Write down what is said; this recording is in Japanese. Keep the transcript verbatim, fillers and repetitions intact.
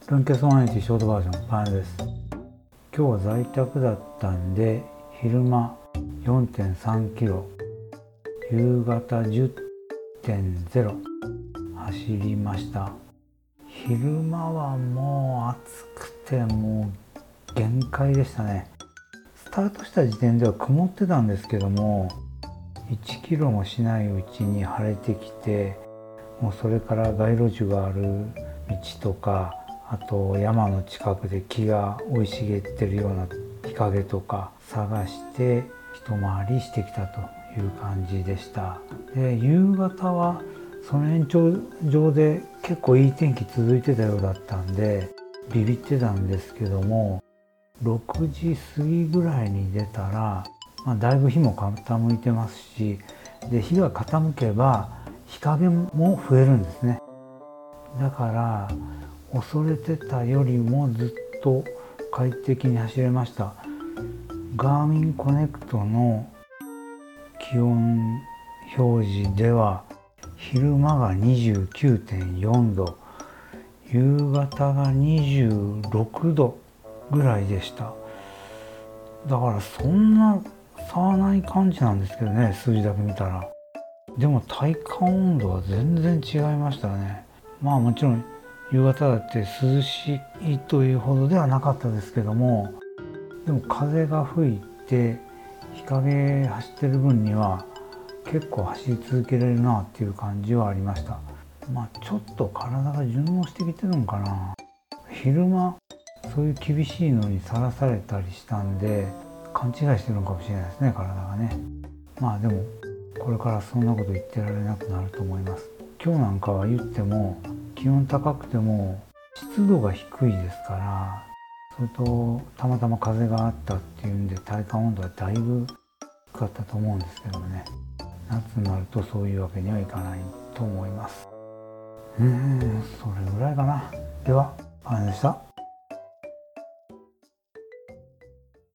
ルンケソマニティショートバージョン、パンです。今日は在宅だったんで、昼間 よんてんさんキロ、夕方 じゅってんゼロ 走りました。昼間はもう暑くてもう限界でしたね。スタートした時点では曇ってたんですけども、いちキロもしないうちに晴れてきて、もうそれから街路樹がある道とか、あと山の近くで木が生い茂ってるような日陰とか探して一回りしてきたという感じでした。で、夕方はその延長上で結構いい天気続いてたようだったんでビビってたんですけども、ろくじ過ぎぐらいに出たら、まあ、だいぶ日も傾いてますし、で日が傾けば日陰も増えるんですね。だから恐れてたよりもずっと快適に走れました。ガーミンコネクトの気温表示では昼間が にじゅうきゅうてんよんど、夕方がにじゅうろくどぐらいでした。だからそんな差はない感じなんですけどね、数字だけ見たら。でも体感温度は全然違いましたね。まあもちろん夕方だって涼しいというほどではなかったですけども、でも風が吹いて日陰走ってる分には結構走り続けられるなっていう感じはありました。まあちょっと体が順応してきてるのかな。昼間そういう厳しいのにさらされたりしたんで勘違いしてるのかもしれないですね、体がね。まあでもこれからそんなこと言ってられなくなると思います。今日なんかは言っても気温高くても湿度が低いですから、それとたまたま風があったっていうんで体感温度はだいぶ低かったと思うんですけどもね、夏になるとそういうわけにはいかないと思います。うーんそれぐらいかな。では、あれでした。